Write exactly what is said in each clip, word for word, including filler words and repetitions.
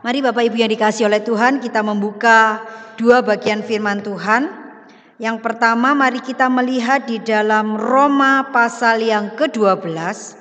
Mari Bapak Ibu yang dikasihi oleh Tuhan, kita membuka dua bagian firman Tuhan. Yang pertama, mari kita melihat di dalam Roma pasal yang kedua belas.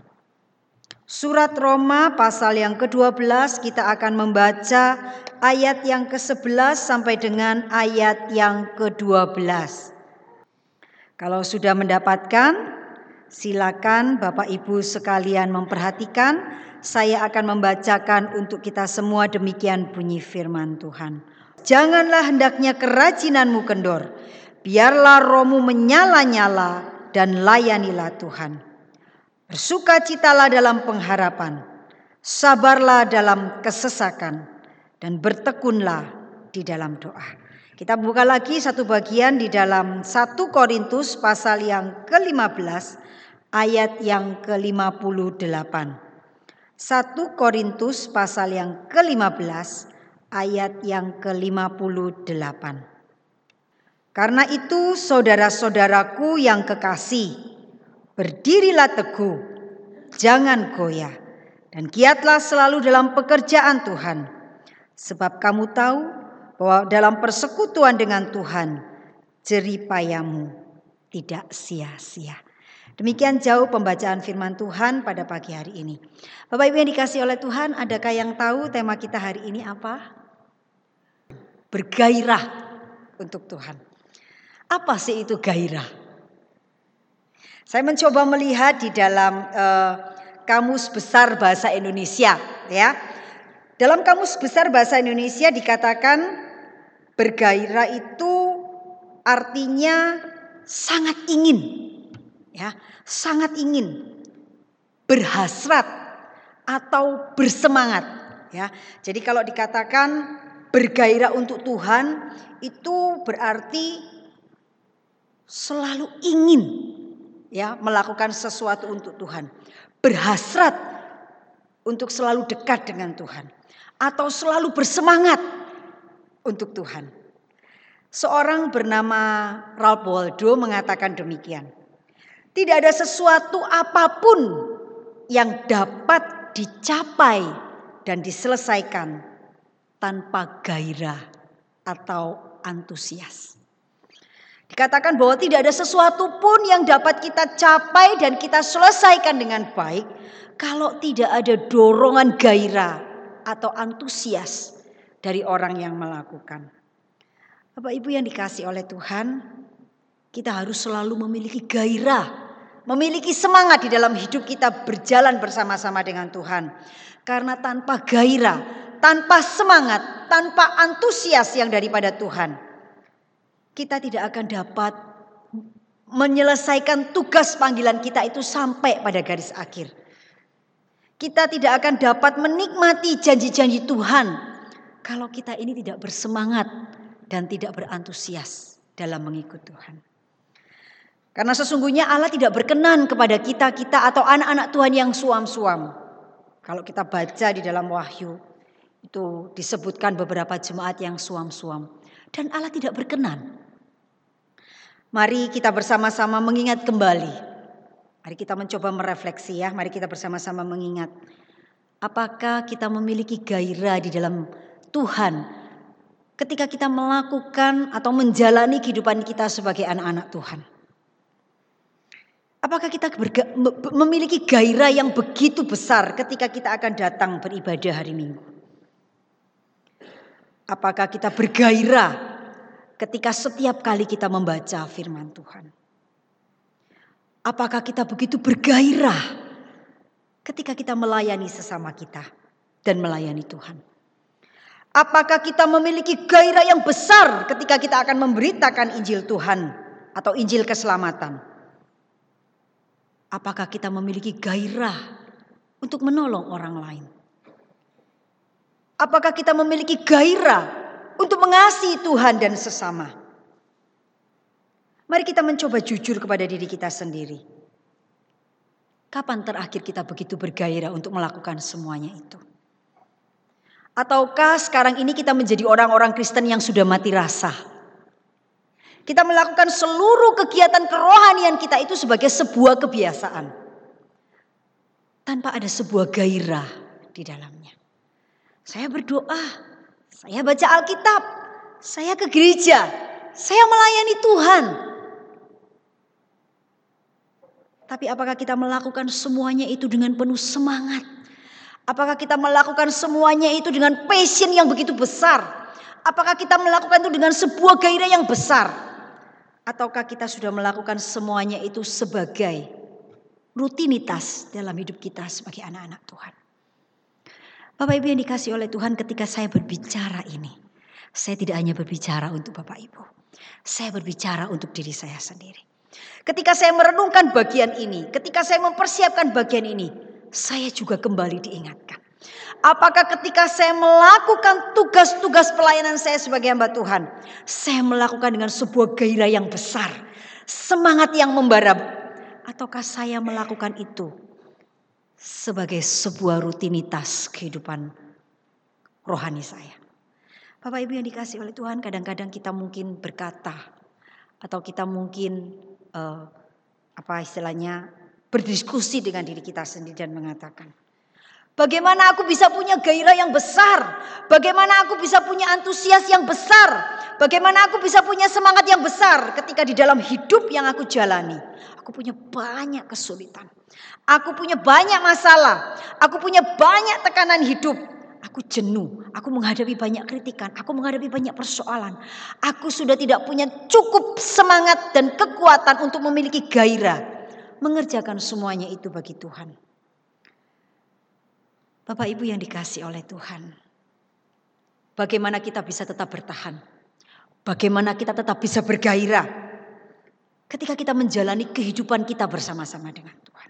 Surat Roma pasal yang kedua belas, kita akan membaca ayat yang kesebelas sampai dengan ayat yang kedua belas. Kalau sudah mendapatkan, silakan Bapak Ibu sekalian memperhatikan. Saya akan membacakan untuk kita semua, demikian bunyi firman Tuhan. Janganlah hendaknya kerajinanmu kendor, biarlah rohmu menyala-nyala dan layanilah Tuhan. Bersukacitalah dalam pengharapan, sabarlah dalam kesesakan, dan bertekunlah di dalam doa. Kita buka lagi satu bagian di dalam satu Korintus pasal yang ke lima belas ayat yang ke lima puluh delapan. satu Korintus pasal yang ke lima belas ayat yang ke lima puluh delapan. Karena itu saudara-saudaraku yang kekasih, berdirilah teguh, jangan goyah, dan giatlah selalu dalam pekerjaan Tuhan. Sebab kamu tahu bahwa dalam persekutuan dengan Tuhan, jerih payahmu tidak sia-sia. Demikian jauh pembacaan firman Tuhan pada pagi hari ini. Bapak Ibu yang dikasihi oleh Tuhan, adakah yang tahu tema kita hari ini apa? Bergairah untuk Tuhan. Apa sih itu gairah? Saya mencoba melihat di dalam uh, Kamus Besar Bahasa Indonesia, ya. Dalam Kamus Besar Bahasa Indonesia dikatakan bergairah itu artinya sangat ingin, ya, sangat ingin, berhasrat atau bersemangat, ya. Jadi kalau dikatakan bergairah untuk Tuhan itu berarti selalu ingin, ya, melakukan sesuatu untuk Tuhan, berhasrat untuk selalu dekat dengan Tuhan, atau selalu bersemangat untuk Tuhan. Seorang bernama Ralph Waldo mengatakan demikian. Tidak ada sesuatu apapun yang dapat dicapai dan diselesaikan tanpa gairah atau antusias. Dikatakan bahwa tidak ada sesuatu pun yang dapat kita capai dan kita selesaikan dengan baik kalau tidak ada dorongan gairah atau antusias dari orang yang melakukan. Bapak Ibu yang dikasihi oleh Tuhan, kita harus selalu memiliki gairah, memiliki semangat di dalam hidup kita berjalan bersama-sama dengan Tuhan. Karena tanpa gairah, tanpa semangat, tanpa antusias yang daripada Tuhan, kita tidak akan dapat menyelesaikan tugas panggilan kita itu sampai pada garis akhir. Kita tidak akan dapat menikmati janji-janji Tuhan kalau kita ini tidak bersemangat dan tidak berantusias dalam mengikut Tuhan. Karena sesungguhnya Allah tidak berkenan kepada kita-kita atau anak-anak Tuhan yang suam-suam. Kalau kita baca di dalam Wahyu, itu disebutkan beberapa jemaat yang suam-suam. Dan Allah tidak berkenan. Mari kita bersama-sama mengingat kembali. Mari kita mencoba merefleksi, ya. Mari kita bersama-sama mengingat. Apakah kita memiliki gairah di dalam Tuhan ketika kita melakukan atau menjalani kehidupan kita sebagai anak-anak Tuhan? Apakah kita berga- memiliki gairah yang begitu besar ketika kita akan datang beribadah hari Minggu? Apakah kita bergairah ketika setiap kali kita membaca firman Tuhan? Apakah kita begitu bergairah ketika kita melayani sesama kita dan melayani Tuhan? Apakah kita memiliki gairah yang besar ketika kita akan memberitakan Injil Tuhan atau Injil keselamatan? Apakah kita memiliki gairah untuk menolong orang lain? Apakah kita memiliki gairah untuk mengasihi Tuhan dan sesama? Mari kita mencoba jujur kepada diri kita sendiri. Kapan terakhir kita begitu bergairah untuk melakukan semuanya itu? Ataukah sekarang ini kita menjadi orang-orang Kristen yang sudah mati rasa? Kita melakukan seluruh kegiatan kerohanian kita itu sebagai sebuah kebiasaan, tanpa ada sebuah gairah di dalamnya. Saya berdoa, saya baca Alkitab, saya ke gereja, saya melayani Tuhan. Tapi apakah kita melakukan semuanya itu dengan penuh semangat? Apakah kita melakukan semuanya itu dengan passion yang begitu besar? Apakah kita melakukan itu dengan sebuah gairah yang besar? Ataukah kita sudah melakukan semuanya itu sebagai rutinitas dalam hidup kita sebagai anak-anak Tuhan? Bapak Ibu yang dikasihi oleh Tuhan, ketika saya berbicara ini, saya tidak hanya berbicara untuk Bapak Ibu. Saya berbicara untuk diri saya sendiri. Ketika saya merenungkan bagian ini, ketika saya mempersiapkan bagian ini, saya juga kembali diingatkan. Apakah ketika saya melakukan tugas-tugas pelayanan saya sebagai hamba Tuhan, saya melakukan dengan sebuah gairah yang besar, semangat yang membara, ataukah saya melakukan itu sebagai sebuah rutinitas kehidupan rohani saya? Bapak Ibu yang dikasihi oleh Tuhan, kadang-kadang kita mungkin berkata, atau kita mungkin uh, apa istilahnya berdiskusi dengan diri kita sendiri dan mengatakan, bagaimana aku bisa punya gairah yang besar? Bagaimana aku bisa punya antusias yang besar? Bagaimana aku bisa punya semangat yang besar ketika di dalam hidup yang aku jalani, aku punya banyak kesulitan, aku punya banyak masalah, aku punya banyak tekanan hidup. Aku jenuh, aku menghadapi banyak kritikan, aku menghadapi banyak persoalan. Aku sudah tidak punya cukup semangat dan kekuatan untuk memiliki gairah mengerjakan semuanya itu bagi Tuhan. Bapak Ibu yang dikasihi oleh Tuhan, bagaimana kita bisa tetap bertahan? Bagaimana kita tetap bisa bergairah ketika kita menjalani kehidupan kita bersama-sama dengan Tuhan?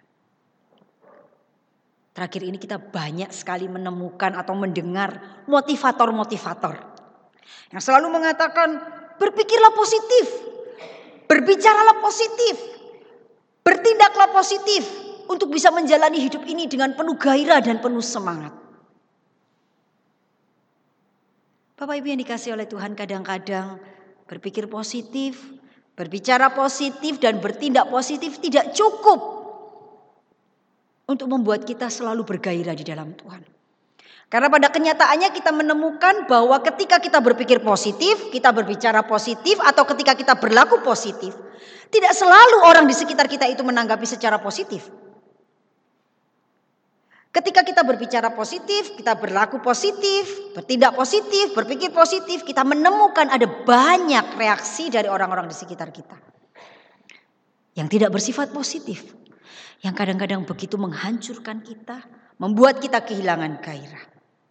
Terakhir ini kita banyak sekali menemukan atau mendengar motivator-motivator yang selalu mengatakan, berpikirlah positif, berbicaralah positif, bertindaklah positif untuk bisa menjalani hidup ini dengan penuh gairah dan penuh semangat. Bapak Ibu yang dikasihi oleh Tuhan, kadang-kadang berpikir positif, berbicara positif dan bertindak positif tidak cukup untuk membuat kita selalu bergairah di dalam Tuhan. Karena pada kenyataannya kita menemukan bahwa ketika kita berpikir positif, kita berbicara positif, atau ketika kita berlaku positif, tidak selalu orang di sekitar kita itu menanggapi secara positif. Ketika kita berbicara positif, kita berlaku positif, bertindak positif, berpikir positif, kita menemukan ada banyak reaksi dari orang-orang di sekitar kita yang tidak bersifat positif, yang kadang-kadang begitu menghancurkan kita, membuat kita kehilangan gairah.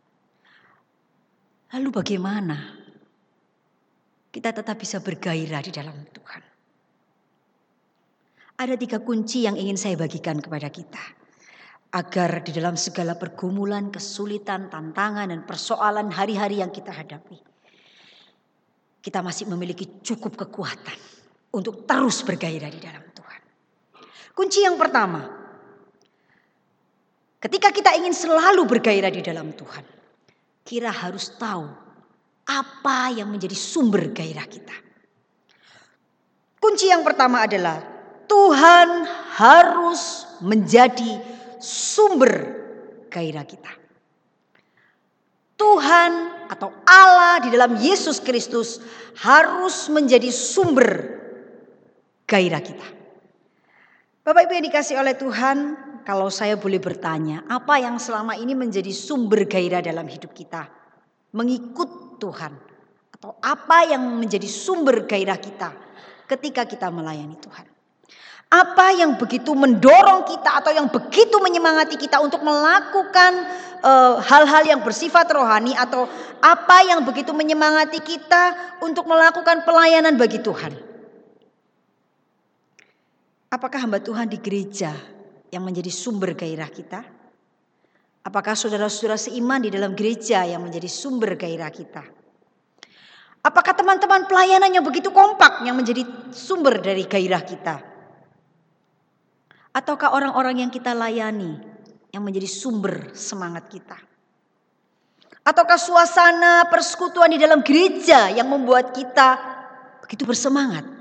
Lalu bagaimana kita tetap bisa bergairah di dalam Tuhan? Ada tiga kunci yang ingin saya bagikan kepada kita, agar di dalam segala pergumulan, kesulitan, tantangan, dan persoalan hari-hari yang kita hadapi, kita masih memiliki cukup kekuatan untuk terus bergairah di dalam Tuhan. Kunci yang pertama, ketika kita ingin selalu bergairah di dalam Tuhan, kita harus tahu apa yang menjadi sumber gairah kita. Kunci yang pertama adalah Tuhan harus menjadi sumber gairah kita. Tuhan atau Allah di dalam Yesus Kristus harus menjadi sumber gairah kita. Bapak Ibu yang dikasihi oleh Tuhan, kalau saya boleh bertanya, apa yang selama ini menjadi sumber gairah dalam hidup kita? Mengikut Tuhan. Atau apa yang menjadi sumber gairah kita ketika kita melayani Tuhan? Apa yang begitu mendorong kita atau yang begitu menyemangati kita untuk melakukan uh, hal-hal yang bersifat rohani, atau apa yang begitu menyemangati kita untuk melakukan pelayanan bagi Tuhan? Apakah hamba Tuhan di gereja yang menjadi sumber gairah kita? Apakah saudara-saudara seiman di dalam gereja yang menjadi sumber gairah kita? Apakah teman-teman pelayanan yang begitu kompak yang menjadi sumber dari gairah kita? Ataukah orang-orang yang kita layani yang menjadi sumber semangat kita? Ataukah suasana persekutuan di dalam gereja yang membuat kita begitu bersemangat?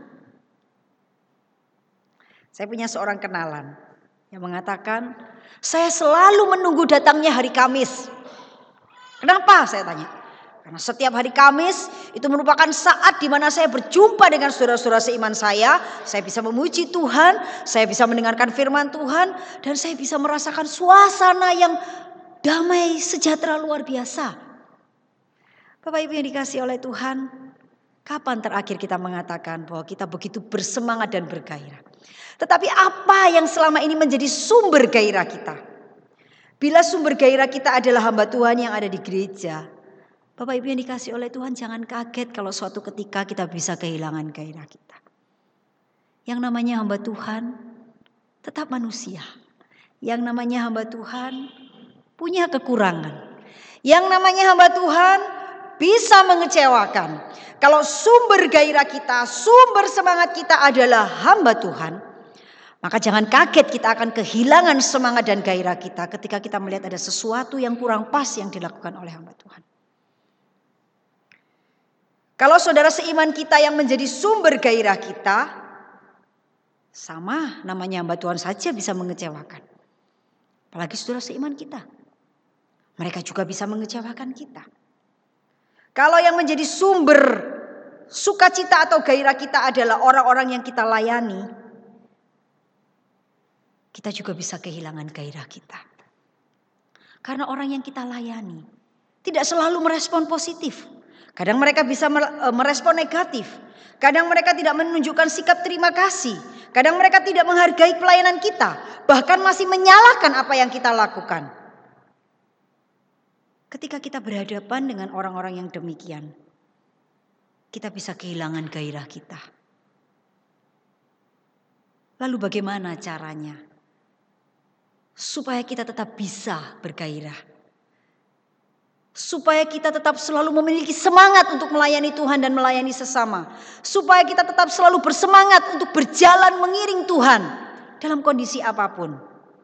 Saya punya seorang kenalan yang mengatakan, saya selalu menunggu datangnya hari Kamis. Kenapa saya tanya? Karena setiap hari Kamis itu merupakan saat di mana saya berjumpa dengan saudara-saudara seiman saya. Saya bisa memuji Tuhan, saya bisa mendengarkan firman Tuhan, dan saya bisa merasakan suasana yang damai sejahtera luar biasa. Bapak Ibu yang dikasihi oleh Tuhan, kapan terakhir kita mengatakan bahwa kita begitu bersemangat dan bergairah? Tetapi apa yang selama ini menjadi sumber gairah kita? Bila sumber gairah kita adalah hamba Tuhan yang ada di gereja, Bapak Ibu yang dikasihi oleh Tuhan, jangan kaget kalau suatu ketika kita bisa kehilangan gairah kita. Yang namanya hamba Tuhan tetap manusia. Yang namanya hamba Tuhan punya kekurangan. Yang namanya hamba Tuhan bisa mengecewakan. Kalau sumber gairah kita, sumber semangat kita adalah hamba Tuhan, maka jangan kaget kita akan kehilangan semangat dan gairah kita ketika kita melihat ada sesuatu yang kurang pas yang dilakukan oleh hamba Tuhan. Kalau saudara seiman kita yang menjadi sumber gairah kita, sama namanya hamba Tuhan saja bisa mengecewakan. Apalagi saudara seiman kita. Mereka juga bisa mengecewakan kita. Kalau yang menjadi sumber sukacita atau gairah kita adalah orang-orang yang kita layani, kita juga bisa kehilangan gairah kita. Karena orang yang kita layani tidak selalu merespon positif. Kadang mereka bisa merespon negatif. Kadang mereka tidak menunjukkan sikap terima kasih. Kadang mereka tidak menghargai pelayanan kita. Bahkan masih menyalahkan apa yang kita lakukan. Ketika kita berhadapan dengan orang-orang yang demikian, kita bisa kehilangan gairah kita. Lalu bagaimana caranya supaya kita tetap bisa bergairah? Supaya kita tetap selalu memiliki semangat untuk melayani Tuhan dan melayani sesama. Supaya kita tetap selalu bersemangat untuk berjalan mengiring Tuhan dalam kondisi apapun.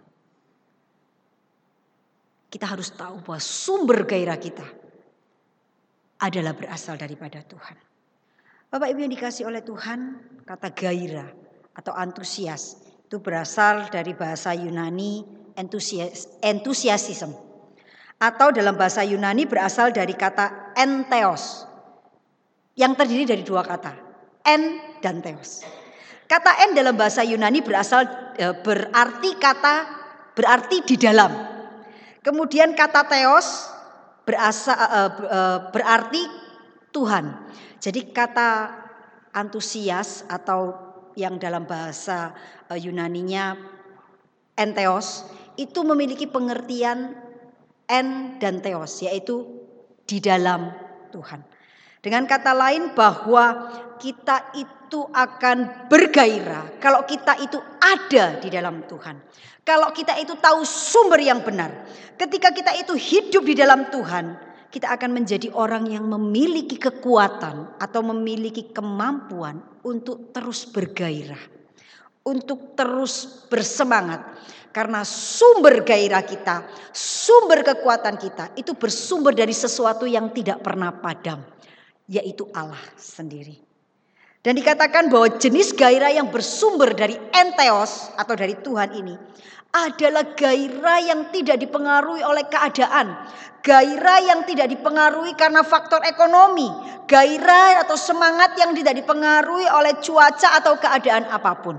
Kita harus tahu bahwa sumber gairah kita adalah berasal daripada Tuhan. Bapak Ibu yang dikasihi oleh Tuhan, kata gairah atau antusias itu berasal dari bahasa Yunani entusias, enthusiasm. Atau dalam bahasa Yunani berasal dari kata entheos. Yang terdiri dari dua kata. En dan theos. Kata en dalam bahasa Yunani berasal berarti kata berarti di dalam. Kemudian kata theos berasal berarti Tuhan. Jadi kata antusias atau yang dalam bahasa Yunaninya entheos itu memiliki pengertian en dan theos, yaitu di dalam Tuhan. Dengan kata lain bahwa kita itu akan bergairah kalau kita itu ada di dalam Tuhan. Kalau kita itu tahu sumber yang benar. Ketika kita itu hidup di dalam Tuhan, kita akan menjadi orang yang memiliki kekuatan atau memiliki kemampuan untuk terus bergairah. Untuk terus bersemangat. Karena sumber gairah kita, sumber kekuatan kita itu bersumber dari sesuatu yang tidak pernah padam, yaitu Allah sendiri. Dan dikatakan bahwa jenis gairah yang bersumber dari entheos atau dari Tuhan ini adalah gairah yang tidak dipengaruhi oleh keadaan. Gairah yang tidak dipengaruhi karena faktor ekonomi. Gairah atau semangat yang tidak dipengaruhi oleh cuaca atau keadaan apapun.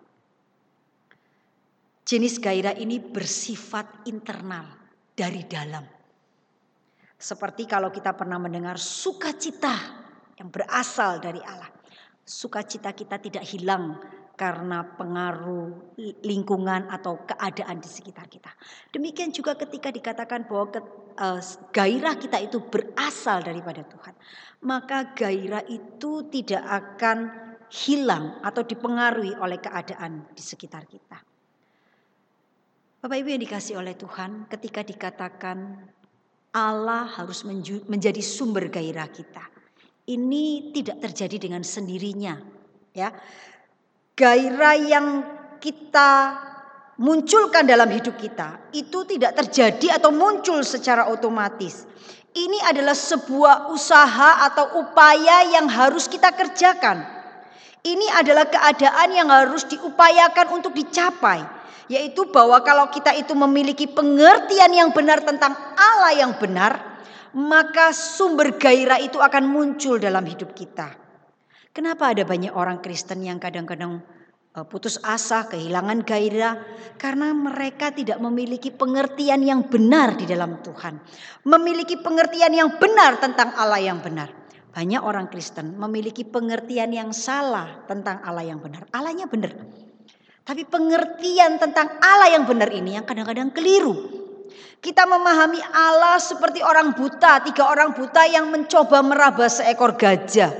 Jenis gairah ini bersifat internal dari dalam. Seperti kalau kita pernah mendengar sukacita yang berasal dari Allah. Sukacita kita tidak hilang karena pengaruh lingkungan atau keadaan di sekitar kita. Demikian juga ketika dikatakan bahwa uh, gairah kita itu berasal daripada Tuhan. Maka gairah itu tidak akan hilang atau dipengaruhi oleh keadaan di sekitar kita. Bapak Ibu yang dikasihi oleh Tuhan, ketika dikatakan Allah harus menjadi sumber gairah kita, ini tidak terjadi dengan sendirinya, ya. Gairah yang kita munculkan dalam hidup kita itu tidak terjadi atau muncul secara otomatis. Ini adalah sebuah usaha atau upaya yang harus kita kerjakan. Ini adalah keadaan yang harus diupayakan untuk dicapai. Yaitu bahwa kalau kita itu memiliki pengertian yang benar tentang Allah yang benar, maka sumber gairah itu akan muncul dalam hidup kita. Kenapa ada banyak orang Kristen yang kadang-kadang putus asa, kehilangan gairah? Karena mereka tidak memiliki pengertian yang benar di dalam Tuhan. Memiliki pengertian yang benar tentang Allah yang benar. Banyak orang Kristen memiliki pengertian yang salah tentang Allah yang benar. Allahnya benar. Tapi pengertian tentang Allah yang benar ini yang kadang-kadang keliru. Kita memahami Allah seperti orang buta, tiga orang buta yang mencoba meraba seekor gajah.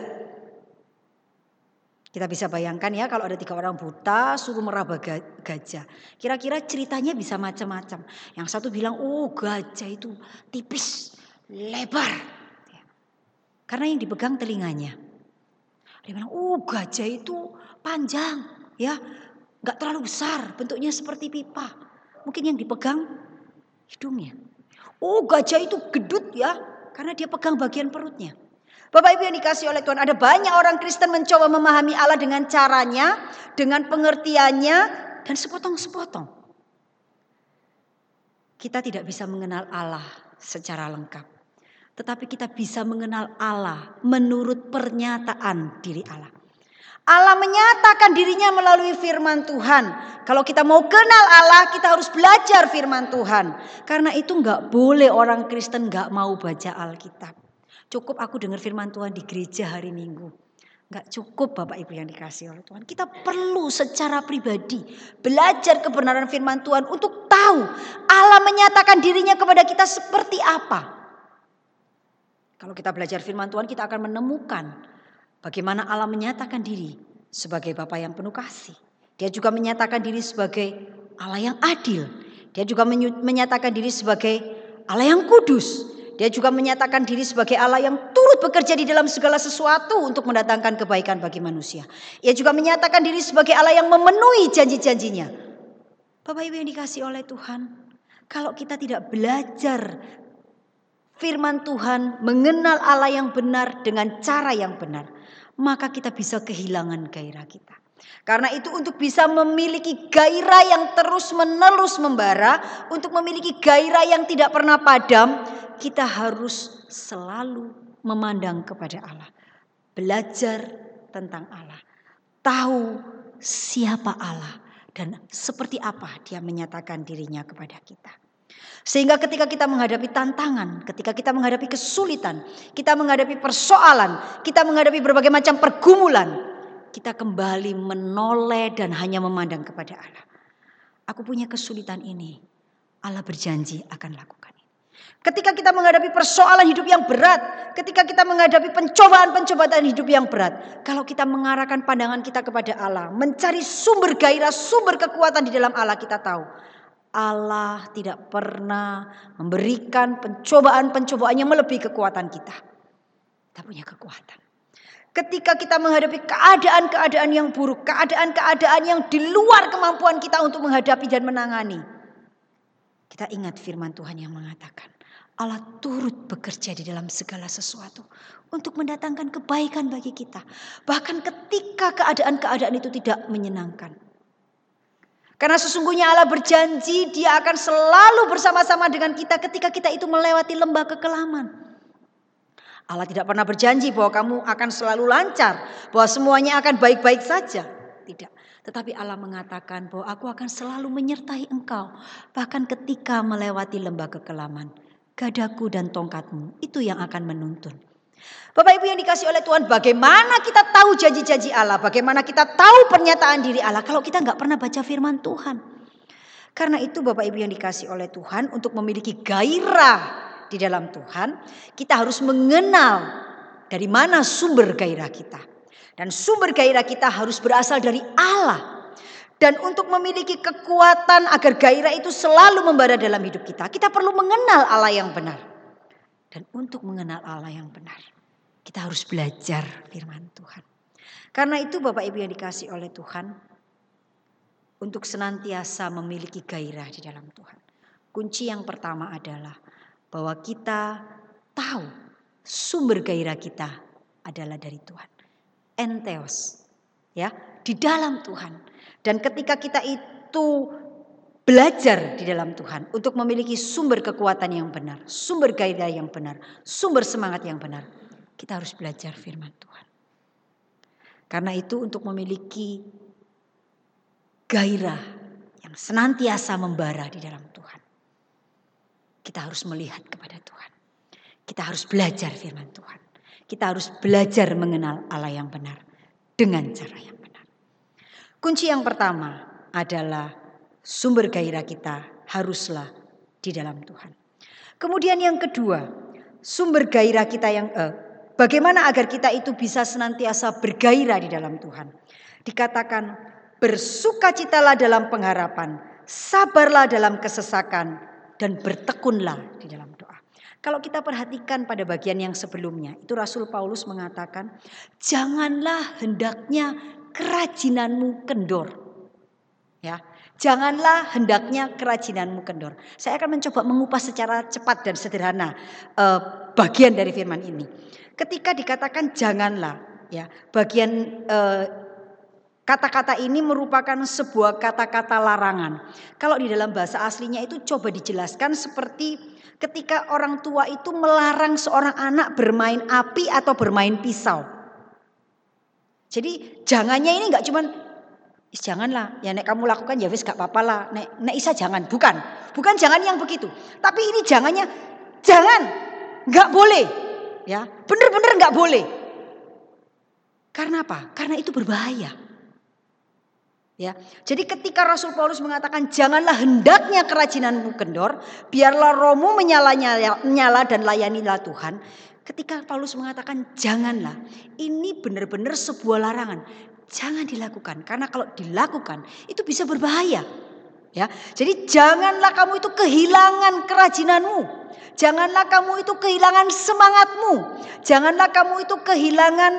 Kita bisa bayangkan ya, kalau ada tiga orang buta suruh meraba gajah. Kira-kira ceritanya bisa macam-macam. Yang satu bilang, oh gajah itu tipis, lebar. Karena yang dipegang telinganya. Dia bilang, oh gajah itu panjang, ya, nggak terlalu besar, bentuknya seperti pipa. Mungkin yang dipegang hidungnya. Oh gajah itu gedut ya, karena dia pegang bagian perutnya. Bapak Ibu yang dikasih oleh Tuhan, ada banyak orang Kristen mencoba memahami Allah dengan caranya, dengan pengertiannya, dan sepotong-sepotong. Kita tidak bisa mengenal Allah secara lengkap. Tetapi kita bisa mengenal Allah menurut pernyataan diri Allah. Allah menyatakan dirinya melalui firman Tuhan. Kalau kita mau kenal Allah, kita harus belajar firman Tuhan. Karena itu enggak boleh orang Kristen enggak mau baca Alkitab. Cukup aku dengar firman Tuhan di gereja hari Minggu. Enggak cukup Bapak Ibu yang dikasih oleh Tuhan. Kita perlu secara pribadi belajar kebenaran firman Tuhan untuk tahu Allah menyatakan dirinya kepada kita seperti apa. Kalau kita belajar firman Tuhan, kita akan menemukan bagaimana Allah menyatakan diri sebagai Bapa yang penuh kasih. Dia juga menyatakan diri sebagai Allah yang adil. Dia juga menyatakan diri sebagai Allah yang kudus. Dia juga menyatakan diri sebagai Allah yang turut bekerja di dalam segala sesuatu untuk mendatangkan kebaikan bagi manusia. Ia juga menyatakan diri sebagai Allah yang memenuhi janji-janjinya. Bapak Ibu yang dikasih oleh Tuhan, kalau kita tidak belajar firman Tuhan, mengenal Allah yang benar dengan cara yang benar, maka kita bisa kehilangan gairah kita. Karena itu untuk bisa memiliki gairah yang terus menerus membara, untuk memiliki gairah yang tidak pernah padam, kita harus selalu memandang kepada Allah. Belajar tentang Allah. Tahu siapa Allah dan seperti apa dia menyatakan dirinya kepada kita. Sehingga ketika kita menghadapi tantangan, ketika kita menghadapi kesulitan, kita menghadapi persoalan, kita menghadapi berbagai macam pergumulan, kita kembali menoleh dan hanya memandang kepada Allah. Aku punya kesulitan ini, Allah berjanji akan lakukan ini. Ketika kita menghadapi persoalan hidup yang berat, ketika kita menghadapi pencobaan-pencobaan hidup yang berat, kalau kita mengarahkan pandangan kita kepada Allah, mencari sumber gairah, sumber kekuatan di dalam Allah, kita tahu Allah tidak pernah memberikan pencobaan-pencobaan yang melebihi kekuatan kita. Kita punya kekuatan. Ketika kita menghadapi keadaan-keadaan yang buruk, keadaan-keadaan yang di luar kemampuan kita untuk menghadapi dan menangani, kita ingat firman Tuhan yang mengatakan Allah turut bekerja di dalam segala sesuatu untuk mendatangkan kebaikan bagi kita. Bahkan ketika keadaan-keadaan itu tidak menyenangkan. Karena sesungguhnya Allah berjanji dia akan selalu bersama-sama dengan kita ketika kita itu melewati lembah kekelaman. Allah tidak pernah berjanji bahwa kamu akan selalu lancar, bahwa semuanya akan baik-baik saja. Tidak. Tetapi Allah mengatakan bahwa aku akan selalu menyertai engkau. Bahkan ketika melewati lembah kekelaman. Gadaku dan tongkatmu itu yang akan menuntun. Bapak Ibu yang dikasih oleh Tuhan, bagaimana kita tahu janji-janji Allah, bagaimana kita tahu pernyataan diri Allah kalau kita nggak pernah baca firman Tuhan. Karena itu Bapak Ibu yang dikasih oleh Tuhan, untuk memiliki gairah di dalam Tuhan, kita harus mengenal dari mana sumber gairah kita. Dan sumber gairah kita harus berasal dari Allah. Dan untuk memiliki kekuatan agar gairah itu selalu membara dalam hidup kita, kita perlu mengenal Allah yang benar. Dan untuk mengenal Allah yang benar, kita harus belajar firman Tuhan. Karena itu Bapak Ibu yang dikasih oleh Tuhan, untuk senantiasa memiliki gairah di dalam Tuhan, kunci yang pertama adalah bahwa kita tahu sumber gairah kita adalah dari Tuhan. Entheos, ya, di dalam Tuhan. Dan ketika kita itu belajar di dalam Tuhan untuk memiliki sumber kekuatan yang benar, sumber gairah yang benar, sumber semangat yang benar. Kita harus belajar firman Tuhan. Karena itu untuk memiliki gairah yang senantiasa membara di dalam Tuhan, kita harus melihat kepada Tuhan. Kita harus belajar firman Tuhan. Kita harus belajar mengenal Allah yang benar dengan cara yang benar. Kunci yang pertama adalah sumber gairah kita haruslah di dalam Tuhan. Kemudian yang kedua, sumber gairah kita yang eh, bagaimana agar kita itu bisa senantiasa bergairah di dalam Tuhan. Dikatakan bersukacitalah dalam pengharapan, sabarlah dalam kesesakan, dan bertekunlah di dalam doa. Kalau kita perhatikan pada bagian yang sebelumnya, itu Rasul Paulus mengatakan, janganlah hendaknya kerajinanmu kendor. Ya, janganlah hendaknya kerajinanmu kendor. Saya akan mencoba mengupas secara cepat dan sederhana eh, bagian dari firman ini. Ketika dikatakan janganlah, ya, bagian eh, kata-kata ini merupakan sebuah kata-kata larangan. Kalau di dalam bahasa aslinya itu coba dijelaskan seperti ketika orang tua itu melarang seorang anak bermain api atau bermain pisau. Jadi jangannya ini enggak cuman janganlah, ya nek kamu lakukan ya wis gak apa-apa lah, nek nek isa jangan, bukan. Bukan jangan yang begitu. Tapi ini jangannya jangan, enggak boleh. Ya, benar-benar enggak boleh. Karena apa? Karena itu berbahaya. Ya, jadi ketika Rasul Paulus mengatakan janganlah hendaknya kerajinanmu kendor, biarlah rohmu menyala-nyala dan layanilah Tuhan. Ketika Paulus mengatakan janganlah, ini benar-benar sebuah larangan. Jangan dilakukan, karena kalau dilakukan itu bisa berbahaya. Ya, jadi janganlah kamu itu kehilangan kerajinanmu, janganlah kamu itu kehilangan semangatmu, janganlah kamu itu kehilangan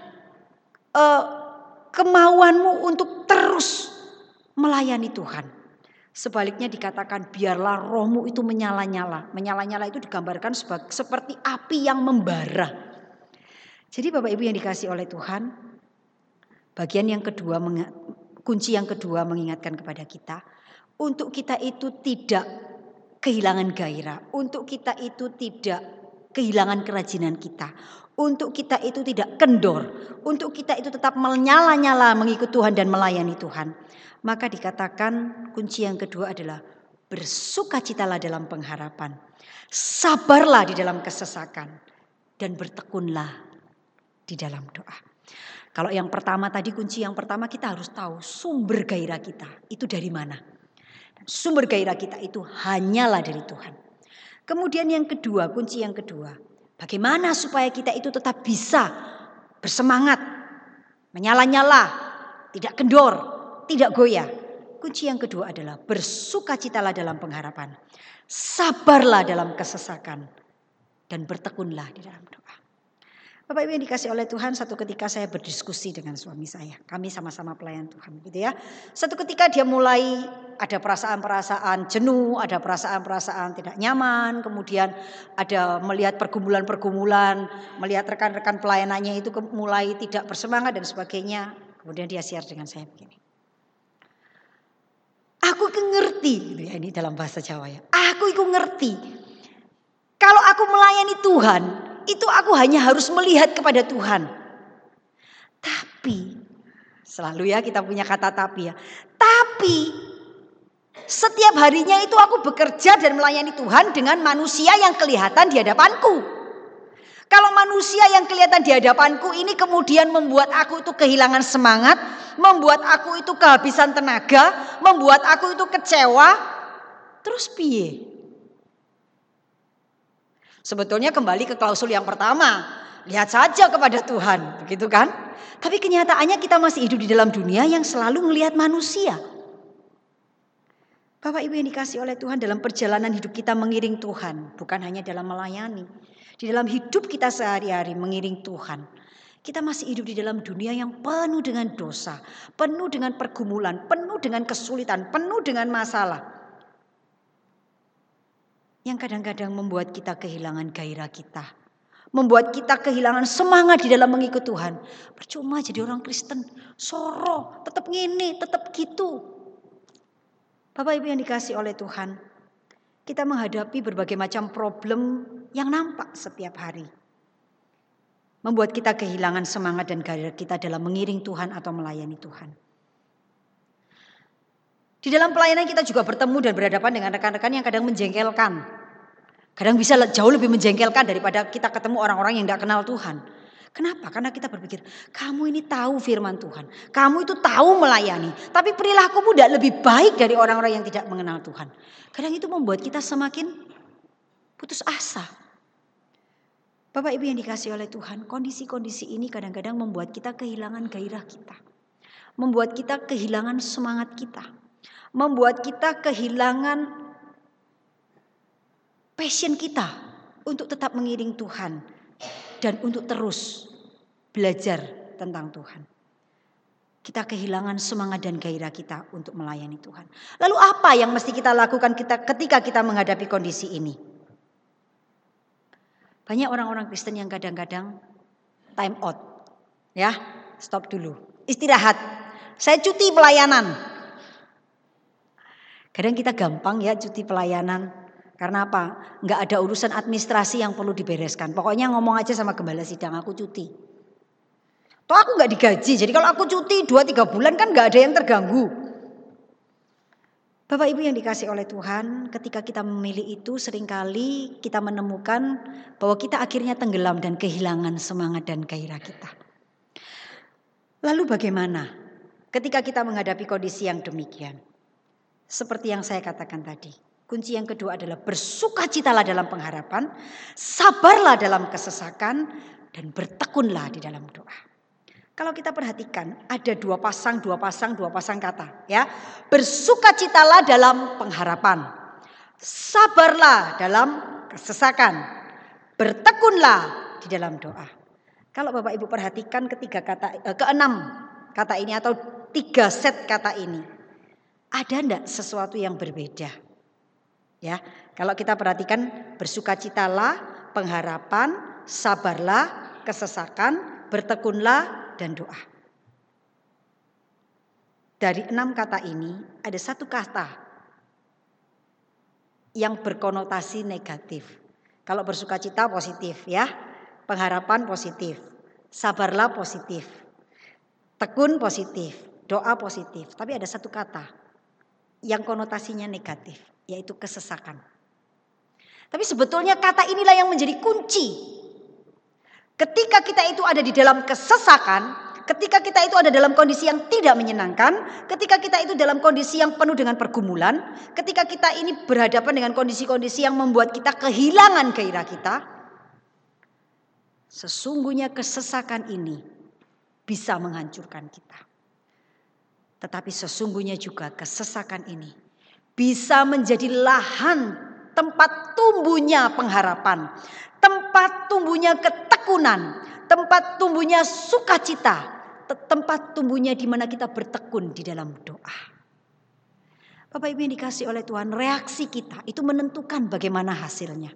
uh, kemauanmu untuk terus melayani Tuhan. Sebaliknya dikatakan biarlah rohmu itu menyala-nyala. Menyala-nyala itu digambarkan sebagai, seperti api yang membara. Jadi Bapak Ibu yang dikasihi oleh Tuhan, bagian yang kedua, kunci yang kedua mengingatkan kepada kita, untuk kita itu tidak kehilangan gairah, untuk kita itu tidak kehilangan kerajinan kita, untuk kita itu tidak kendor, untuk kita itu tetap menyala-nyala mengikut Tuhan dan melayani Tuhan. Maka dikatakan kunci yang kedua adalah bersukacitalah dalam pengharapan, sabarlah di dalam kesesakan, dan bertekunlah di dalam doa. Kalau yang pertama tadi, kunci yang pertama kita harus tahu sumber gairah kita itu dari mana. Sumber gairah kita itu hanyalah dari Tuhan. Kemudian yang kedua, kunci yang kedua, bagaimana supaya kita itu tetap bisa bersemangat, menyala-nyala, tidak kendor, tidak goyah. Kunci yang kedua adalah bersukacitalah dalam pengharapan, sabarlah dalam kesesakan, dan bertekunlah di dalam doa. Bapak Ibu yang dikasih oleh Tuhan, satu ketika saya berdiskusi dengan suami saya. Kami sama-sama pelayan Tuhan gitu ya. Satu ketika dia mulai ada perasaan-perasaan jenuh, ada perasaan-perasaan tidak nyaman. Kemudian ada melihat pergumulan-pergumulan, melihat rekan-rekan pelayanannya itu mulai tidak bersemangat dan sebagainya. Kemudian dia share dengan saya begini. Aku ngerti, gitu ya, ini dalam bahasa Jawa ya. Aku itu ngerti. Kalau aku melayani Tuhan, itu aku hanya harus melihat kepada Tuhan. Tapi, selalu ya kita punya kata tapi ya. Tapi, setiap harinya itu aku bekerja dan melayani Tuhan dengan manusia yang kelihatan di hadapanku. Kalau manusia yang kelihatan di hadapanku ini kemudian membuat aku itu kehilangan semangat, membuat aku itu kehabisan tenaga, membuat aku itu kecewa, terus piye? Sebetulnya kembali ke klausul yang pertama, lihat saja kepada Tuhan, begitu kan? Tapi kenyataannya kita masih hidup di dalam dunia yang selalu melihat manusia. Bapak Ibu yang dikasih oleh Tuhan, dalam perjalanan hidup kita mengiring Tuhan, bukan hanya dalam melayani, di dalam hidup kita sehari-hari mengiring Tuhan, kita masih hidup di dalam dunia yang penuh dengan dosa, penuh dengan pergumulan, penuh dengan kesulitan, penuh dengan masalah. Yang kadang-kadang membuat kita kehilangan gairah kita, membuat kita kehilangan semangat di dalam mengikut Tuhan. Percuma jadi orang Kristen, soro, tetap ngene, tetap gitu. Bapak Ibu yang dikasihi oleh Tuhan, kita menghadapi berbagai macam problem yang nampak setiap hari. Membuat kita kehilangan semangat dan gairah kita dalam mengiring Tuhan atau melayani Tuhan. Di dalam pelayanan kita juga bertemu dan berhadapan dengan rekan-rekan yang kadang menjengkelkan. Kadang bisa jauh lebih menjengkelkan daripada kita ketemu orang-orang yang tidak kenal Tuhan. Kenapa? Karena kita berpikir, kamu ini tahu firman Tuhan. Kamu itu tahu melayani. Tapi perilakumu tidak lebih baik dari orang-orang yang tidak mengenal Tuhan. Kadang itu membuat kita semakin putus asa. Bapak Ibu yang dikasihi oleh Tuhan, kondisi-kondisi ini kadang-kadang membuat kita kehilangan gairah kita. Membuat kita kehilangan semangat kita. Membuat kita kehilangan passion kita untuk tetap mengiring Tuhan. Dan untuk terus belajar tentang Tuhan. Kita kehilangan semangat dan gairah kita untuk melayani Tuhan. Lalu apa yang mesti kita lakukan kita ketika kita menghadapi kondisi ini? Banyak orang-orang Kristen yang kadang-kadang time out. Ya, stop dulu. Istirahat. Saya cuti pelayanan. Kadang kita gampang ya cuti pelayanan. Karena apa? Enggak ada urusan administrasi yang perlu dibereskan. Pokoknya ngomong aja sama gembala sidang, aku cuti. Toh aku enggak digaji. Jadi kalau aku cuti dua tiga bulan kan enggak ada yang terganggu. Bapak Ibu yang dikasihi oleh Tuhan, ketika kita memilih itu seringkali kita menemukan bahwa kita akhirnya tenggelam dan kehilangan semangat dan gairah kita. Lalu bagaimana ketika kita menghadapi kondisi yang demikian? Seperti yang saya katakan tadi. Kunci yang kedua adalah bersukacitalah dalam pengharapan, sabarlah dalam kesesakan, dan bertekunlah di dalam doa. Kalau kita perhatikan ada dua pasang, dua pasang, dua pasang kata. Ya, bersukacitalah dalam pengharapan, sabarlah dalam kesesakan, bertekunlah di dalam doa. Kalau Bapak Ibu perhatikan ketiga kata, eh, keenam kata ini atau tiga set kata ini, ada enggak sesuatu yang berbeda? Ya, kalau kita perhatikan bersukacitalah, pengharapan, sabarlah, kesesakan, bertekunlah, dan doa. Dari enam kata ini ada satu kata yang berkonotasi negatif. Kalau bersukacita positif ya, pengharapan positif, sabarlah positif, tekun positif, doa positif. Tapi ada satu kata yang konotasinya negatif, yaitu kesesakan. Tapi sebetulnya kata inilah yang menjadi kunci. Ketika kita itu ada di dalam kesesakan, ketika kita itu ada dalam kondisi yang tidak menyenangkan, ketika kita itu dalam kondisi yang penuh dengan pergumulan, ketika kita ini berhadapan dengan kondisi-kondisi yang membuat kita kehilangan gairah kita, sesungguhnya kesesakan ini bisa menghancurkan kita. Tetapi sesungguhnya juga kesesakan ini bisa menjadi lahan tempat tumbuhnya pengharapan, tempat tumbuhnya ketekunan, tempat tumbuhnya sukacita, tempat tumbuhnya di mana kita bertekun di dalam doa. Bapak Ibu yang dikasihi oleh Tuhan, reaksi kita itu menentukan bagaimana hasilnya.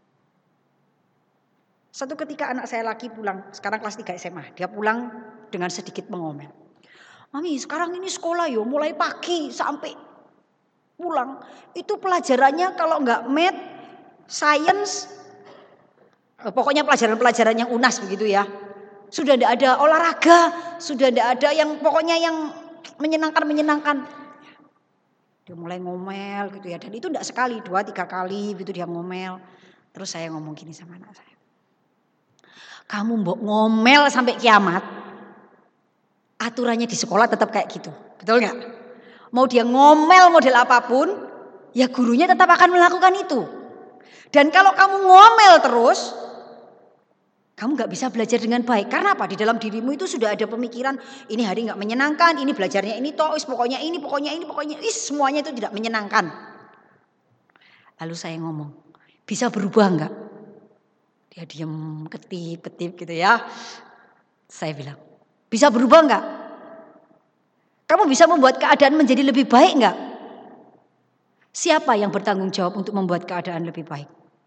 Satu ketika anak saya laki pulang, sekarang kelas tiga S M A, dia pulang dengan sedikit mengomel. Mami, sekarang ini sekolah yo mulai pagi sampai pulang. Itu pelajarannya kalau enggak math, science, pokoknya pelajaran-pelajaran yang U N A S begitu ya. Sudah enggak ada olahraga, sudah enggak ada yang pokoknya yang menyenangkan-menyenangkan. Dia mulai ngomel gitu ya. Dan itu enggak sekali, dua, tiga kali gitu dia ngomel. Terus saya ngomong gini sama anak saya. Kamu mbok ngomel sampai kiamat, aturannya di sekolah tetap kayak gitu. Betul gak? Mau dia ngomel model apapun, ya gurunya tetap akan melakukan itu. Dan kalau kamu ngomel terus, kamu gak bisa belajar dengan baik. Karena apa? Di dalam dirimu itu sudah ada pemikiran, ini hari gak menyenangkan, ini belajarnya ini tois, pokoknya ini, pokoknya ini, pokoknya is, semuanya itu tidak menyenangkan. Lalu saya ngomong, bisa berubah gak? Dia diam, ketip-ketip gitu ya. Saya bilang, bisa berubah enggak? Kamu bisa membuat keadaan menjadi lebih baik enggak? Siapa yang bertanggung jawab untuk membuat keadaan lebih baik?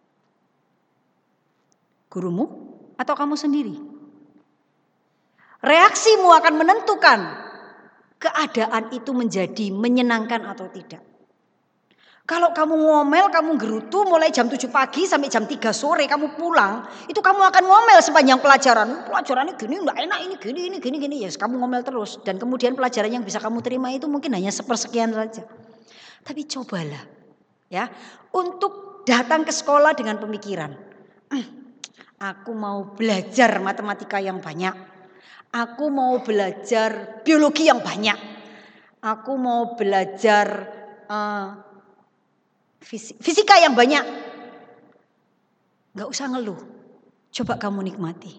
Gurumu atau kamu sendiri? Reaksimu akan menentukan keadaan itu menjadi menyenangkan atau tidak. Kalau kamu ngomel, kamu gerutu mulai jam tujuh pagi sampai jam tiga sore kamu pulang, itu kamu akan ngomel sepanjang pelajaran. Pelajarannya gini enggak enak, ini gini ini gini gini, ya yes, kamu ngomel terus dan kemudian pelajaran yang bisa kamu terima itu mungkin hanya sepersekian saja. Tapi cobalah ya untuk datang ke sekolah dengan pemikiran, aku mau belajar matematika yang banyak. Aku mau belajar biologi yang banyak. Aku mau belajar uh, fisika yang banyak. Gak usah ngeluh. Coba kamu nikmati.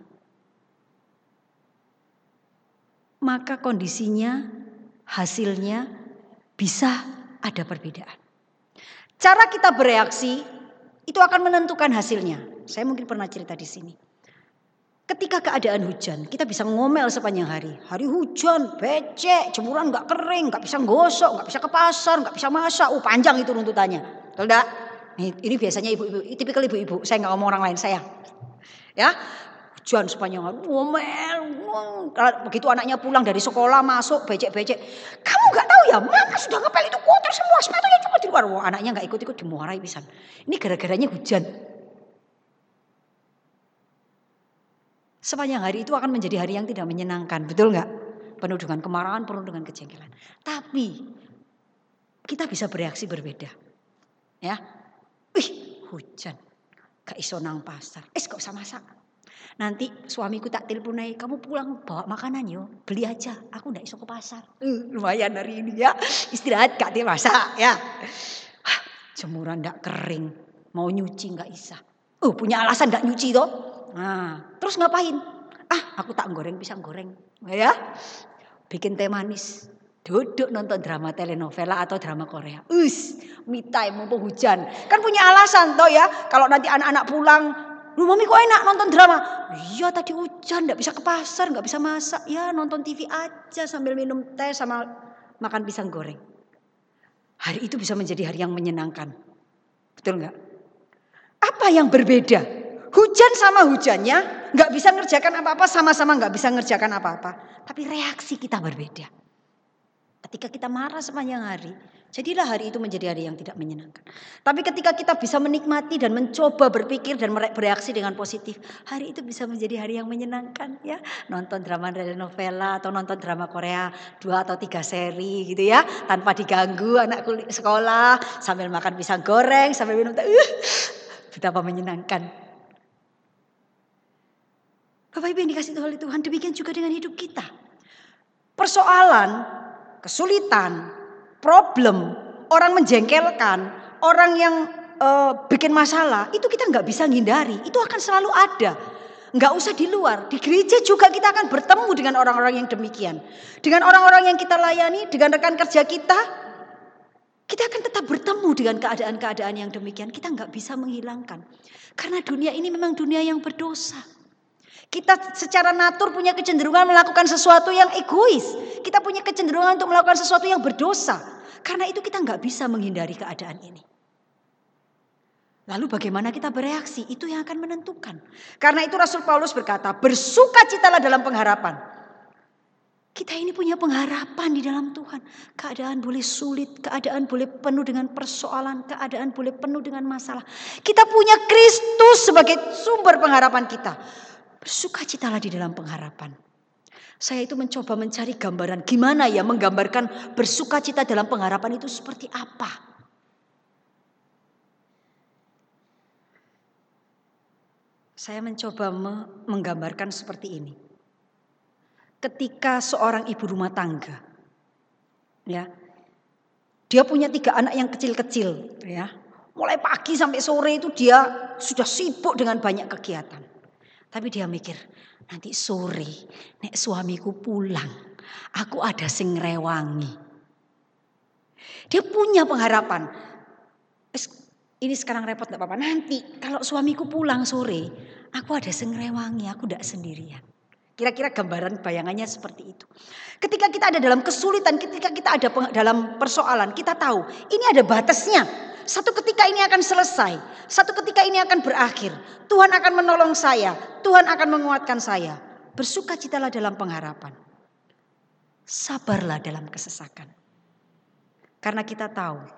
Maka kondisinya, hasilnya bisa ada perbedaan. Cara kita bereaksi itu akan menentukan hasilnya. Saya mungkin pernah cerita di sini. Ketika keadaan hujan, kita bisa ngomel sepanjang hari. Hari hujan, becek, jemuran gak kering, gak bisa gosok, gak bisa ke pasar, gak bisa masak. Oh panjang itu runtutannya. Betul enggak? Ini biasanya ibu-ibu, tipikal ibu-ibu. Saya gak ngomong orang lain, saya. Ya, hujan sepanjang hari, ngomel. Begitu anaknya pulang dari sekolah, masuk, becek-becek. Kamu gak tahu ya, mama sudah ngepel itu kotor semua, sepatunya cuma di luar. Wah, anaknya gak ikut-ikut dimarahi pisan. Ini gara-garanya hujan. Sepanjang hari itu akan menjadi hari yang tidak menyenangkan, betul nggak? Penuh dengan kemarahan, penuh dengan kejengkelan. Tapi kita bisa bereaksi berbeda, ya. Wih, hujan, gak iso nang pasar, es gak usah masak. Nanti suamiku tak telepon aja, kamu pulang bawa makanan yo, beli aja. Aku nggak iso ke pasar. Uh, lumayan hari ini ya, istirahat gak dia masak ya. Hah, jemuran nggak kering, mau nyuci nggak bisa. Oh punya alasan nggak nyuci toh? Nah, terus ngapain? Ah, aku tak goreng pisang goreng, ya. Bikin teh manis, duduk nonton drama telenovela atau drama Korea. Us, me time mumpung hujan. Kan punya alasan toh ya. Kalau nanti anak-anak pulang, lu mami kok enak nonton drama? Iya tadi hujan, nggak bisa ke pasar, nggak bisa masak. Ya nonton T V aja sambil minum teh sama makan pisang goreng. Hari itu bisa menjadi hari yang menyenangkan, betul nggak? Apa yang berbeda? Hujan sama hujannya, nggak bisa ngerjakan apa-apa, sama-sama nggak bisa ngerjakan apa-apa. Tapi reaksi kita berbeda. Ketika kita marah sepanjang hari, jadilah hari itu menjadi hari yang tidak menyenangkan. Tapi ketika kita bisa menikmati dan mencoba berpikir dan bereaksi dengan positif, hari itu bisa menjadi hari yang menyenangkan ya. Nonton drama telenovela atau nonton drama Korea dua atau tiga seri gitu ya, tanpa diganggu anak sekolah, sambil makan pisang goreng, sambil minum teh. Uh, betapa menyenangkan. Bapak Ibu yang dikasih oleh Tuhan, demikian juga dengan hidup kita. Persoalan, kesulitan, problem, orang menjengkelkan, orang yang uh, bikin masalah, itu kita nggak bisa menghindari. Itu akan selalu ada. Nggak usah di luar. Di gereja juga kita akan bertemu dengan orang-orang yang demikian. Dengan orang-orang yang kita layani, dengan rekan kerja kita, kita akan tetap bertemu dengan keadaan-keadaan yang demikian. Kita nggak bisa menghilangkan. Karena dunia ini memang dunia yang berdosa. Kita secara natur punya kecenderungan melakukan sesuatu yang egois. Kita punya kecenderungan untuk melakukan sesuatu yang berdosa. Karena itu kita nggak bisa menghindari keadaan ini. Lalu bagaimana kita bereaksi? Itu yang akan menentukan. Karena itu Rasul Paulus berkata, bersukacitalah dalam pengharapan. Kita ini punya pengharapan di dalam Tuhan. Keadaan boleh sulit, keadaan boleh penuh dengan persoalan, keadaan boleh penuh dengan masalah. Kita punya Kristus sebagai sumber pengharapan kita. Bersukacitalah di dalam pengharapan. Saya itu mencoba mencari gambaran gimana ya menggambarkan bersukacita dalam pengharapan itu seperti apa. Saya mencoba me- menggambarkan seperti ini. Ketika seorang ibu rumah tangga, ya, dia punya tiga anak yang kecil-kecil, ya, mulai pagi sampai sore itu dia sudah sibuk dengan banyak kegiatan. Tapi dia mikir, nanti sore nek suamiku pulang, aku ada sing ngrewangi. Dia punya pengharapan. Ini sekarang repot enggak apa-apa. Nanti kalau suamiku pulang sore, aku ada sing ngrewangi, aku enggak sendirian. Kira-kira gambaran bayangannya seperti itu. Ketika kita ada dalam kesulitan, ketika kita ada dalam persoalan, kita tahu ini ada batasnya. Satu ketika ini akan selesai. Satu ketika ini akan berakhir. Tuhan akan menolong saya. Tuhan akan menguatkan saya. Bersukacitalah dalam pengharapan. Sabarlah dalam kesesakan. Karena kita tahu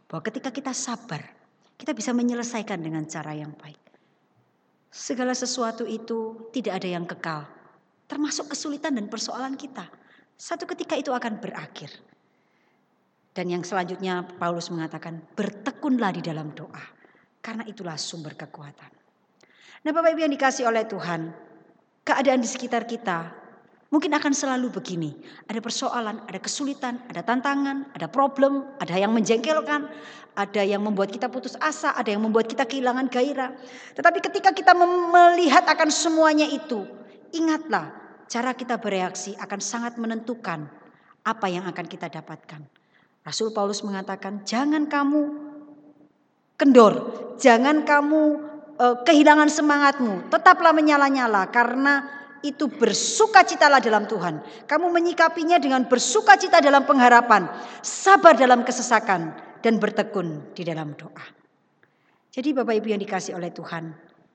Bahwa ketika kita sabar, kita bisa menyelesaikan dengan cara yang baik. Segala sesuatu itu tidak ada yang kekal, termasuk kesulitan dan persoalan kita. Satu ketika itu akan berakhir. Dan yang selanjutnya Paulus mengatakan, bertekunlah di dalam doa, karena itulah sumber kekuatan. Nah Bapak Ibu yang dikasih oleh Tuhan, keadaan di sekitar kita mungkin akan selalu begini. Ada persoalan, ada kesulitan, ada tantangan, ada problem, ada yang menjengkelkan, ada yang membuat kita putus asa, ada yang membuat kita kehilangan gairah. Tetapi ketika kita melihat akan semuanya itu, ingatlah cara kita bereaksi akan sangat menentukan apa yang akan kita dapatkan. Rasul Paulus mengatakan, jangan kamu kendor, jangan kamu uh, kehilangan semangatmu, tetaplah menyala-nyala karena itu bersukacitalah dalam Tuhan. Kamu menyikapinya dengan bersukacita dalam pengharapan, sabar dalam kesesakan, dan bertekun di dalam doa. Jadi Bapak Ibu yang dikasih oleh Tuhan,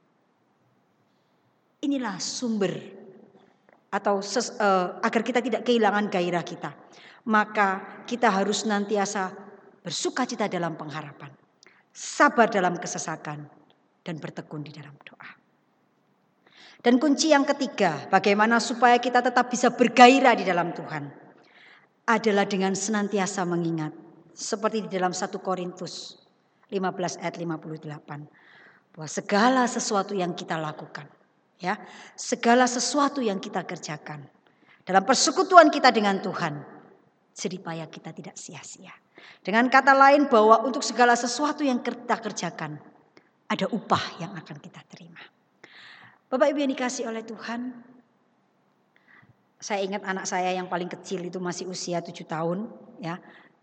inilah sumber atau ses, uh, agar kita tidak kehilangan gairah kita. Maka kita harus nantiasa bersukacita dalam pengharapan, sabar dalam kesesakan, dan bertekun di dalam doa. Dan kunci yang ketiga, bagaimana supaya kita tetap bisa bergairah di dalam Tuhan, adalah dengan senantiasa mengingat. Seperti di dalam satu Korintus lima belas ayat lima puluh delapan. Bahwa segala sesuatu yang kita lakukan, ya, segala sesuatu yang kita kerjakan, dalam persekutuan kita dengan Tuhan, jeripaya kita tidak sia-sia. Dengan kata lain bahwa untuk segala sesuatu yang kita kerjakan, ada upah yang akan kita terima. Bapak Ibu yang dikasih oleh Tuhan, saya ingat anak saya yang paling kecil itu masih usia tujuh tahun, ya.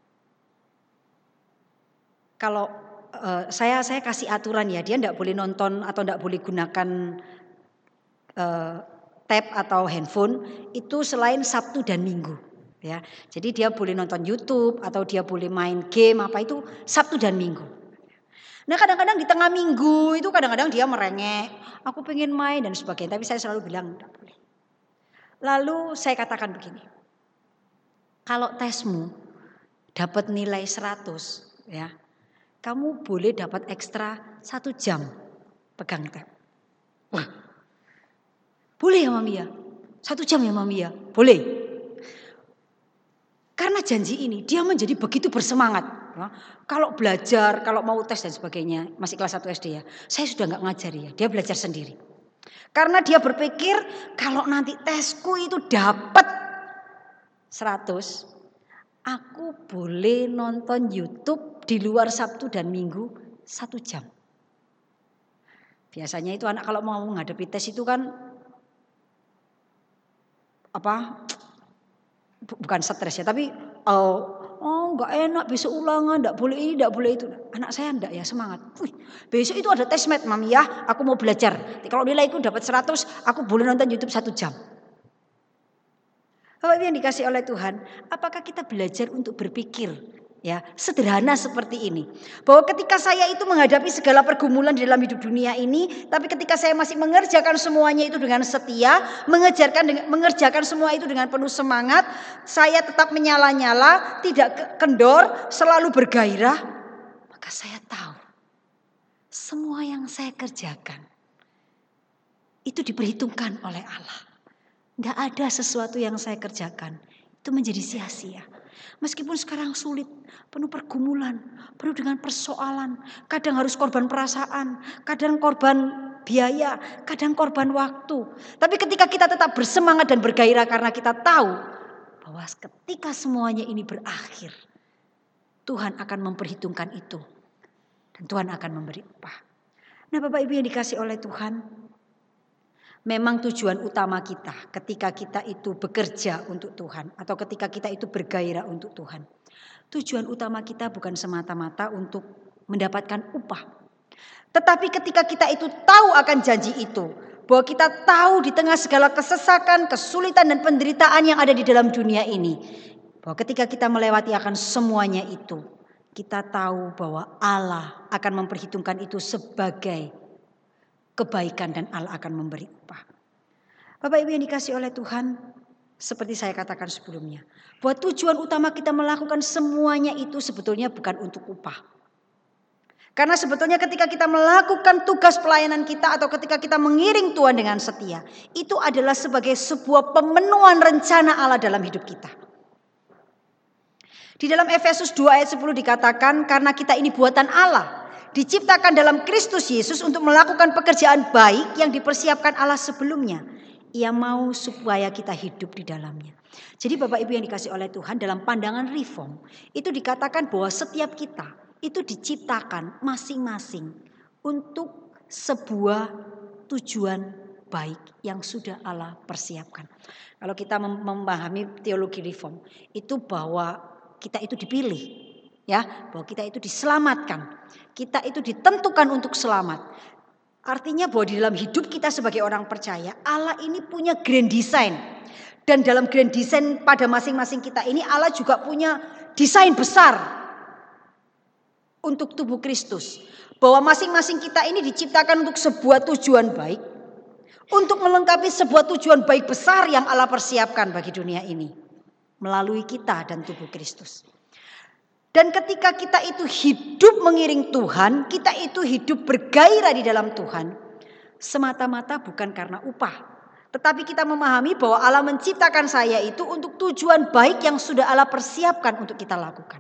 Kalau uh, saya saya kasih aturan ya, dia tidak boleh nonton atau tidak boleh gunakan uh, tab atau handphone itu selain Sabtu dan Minggu, ya. Jadi dia boleh nonton YouTube atau dia boleh main game apa itu Sabtu dan Minggu. Nah kadang-kadang di tengah minggu itu kadang-kadang dia merengek, aku pengen main dan sebagainya. Tapi saya selalu bilang tidak boleh. Lalu saya katakan begini, kalau tesmu dapat nilai seratus, ya, kamu boleh dapat ekstra satu jam pegang tab. Wah, boleh ya Mami ya? Satu jam ya Mami ya? Boleh. Karena janji ini dia menjadi begitu bersemangat. Nah, kalau belajar, kalau mau tes dan sebagainya, masih kelas satu S D ya, saya sudah nggak ngajari ya, dia belajar sendiri. Karena dia berpikir kalau nanti tesku itu dapat seratus, aku boleh nonton YouTube di luar Sabtu dan Minggu satu jam. Biasanya itu anak kalau mau menghadapi tes itu kan apa? Bukan stres ya, tapi oh, oh nggak enak besok ulangan, nggak boleh ini, nggak boleh itu. Anak saya enggak ya semangat. Wih, besok itu ada tes mat Mami ya, aku mau belajar. Kalau nilaiku dapat seratus, aku boleh nonton YouTube satu jam. Bapak yang dikasih oleh Tuhan, apakah kita belajar untuk berpikir ya sederhana seperti ini? Bahwa ketika saya itu menghadapi segala pergumulan di dalam hidup dunia ini, tapi ketika saya masih mengerjakan semuanya itu dengan setia, mengerjakan mengerjakan semua itu dengan penuh semangat, saya tetap menyala-nyala, tidak kendor, selalu bergairah, maka saya tahu semua yang saya kerjakan itu diperhitungkan oleh Allah. Gak ada sesuatu yang saya kerjakan itu menjadi sia-sia. Meskipun sekarang sulit, penuh pergumulan, penuh dengan persoalan. Kadang harus korban perasaan, kadang korban biaya, kadang korban waktu. Tapi ketika kita tetap bersemangat dan bergairah karena kita tahu bahwa ketika semuanya ini berakhir, Tuhan akan memperhitungkan itu. Dan Tuhan akan memberi upah. Nah Bapak Ibu yang dikasih oleh Tuhan, memang tujuan utama kita ketika kita itu bekerja untuk Tuhan atau ketika kita itu bergairah untuk Tuhan. Tujuan utama kita bukan semata-mata untuk mendapatkan upah. Tetapi ketika kita itu tahu akan janji itu, bahwa kita tahu di tengah segala kesesakan, kesulitan dan penderitaan yang ada di dalam dunia ini, bahwa ketika kita melewati akan semuanya itu, kita tahu bahwa Allah akan memperhitungkan itu sebagai kebaikan dan Allah akan memberi upah. Bapak Ibu yang dikasih oleh Tuhan, seperti saya katakan sebelumnya, bahwa tujuan utama kita melakukan semuanya itu sebetulnya bukan untuk upah. Karena sebetulnya ketika kita melakukan tugas pelayanan kita atau ketika kita mengiring Tuhan dengan setia, itu adalah sebagai sebuah pemenuhan rencana Allah dalam hidup kita. Di dalam Efesus dua ayat sepuluh dikatakan, karena kita ini buatan Allah, diciptakan dalam Kristus Yesus untuk melakukan pekerjaan baik yang dipersiapkan Allah sebelumnya. Ia mau supaya kita hidup di dalamnya. Jadi Bapak Ibu yang dikasih oleh Tuhan, dalam pandangan reform itu dikatakan bahwa setiap kita itu diciptakan masing-masing untuk sebuah tujuan baik yang sudah Allah persiapkan. Kalau kita memahami teologi reform itu bahwa kita itu dipilih, ya, bahwa kita itu diselamatkan, kita itu ditentukan untuk selamat. Artinya bahwa di dalam hidup kita sebagai orang percaya, Allah ini punya grand design. Dan dalam grand design pada masing-masing kita ini Allah juga punya desain besar untuk tubuh Kristus. Bahwa masing-masing kita ini diciptakan untuk sebuah tujuan baik. Untuk melengkapi sebuah tujuan baik besar yang Allah persiapkan bagi dunia ini. Melalui kita dan tubuh Kristus. Dan ketika kita itu hidup mengiring Tuhan, kita itu hidup bergairah di dalam Tuhan. Semata-mata bukan karena upah. Tetapi kita memahami bahwa Allah menciptakan saya itu untuk tujuan baik yang sudah Allah persiapkan untuk kita lakukan.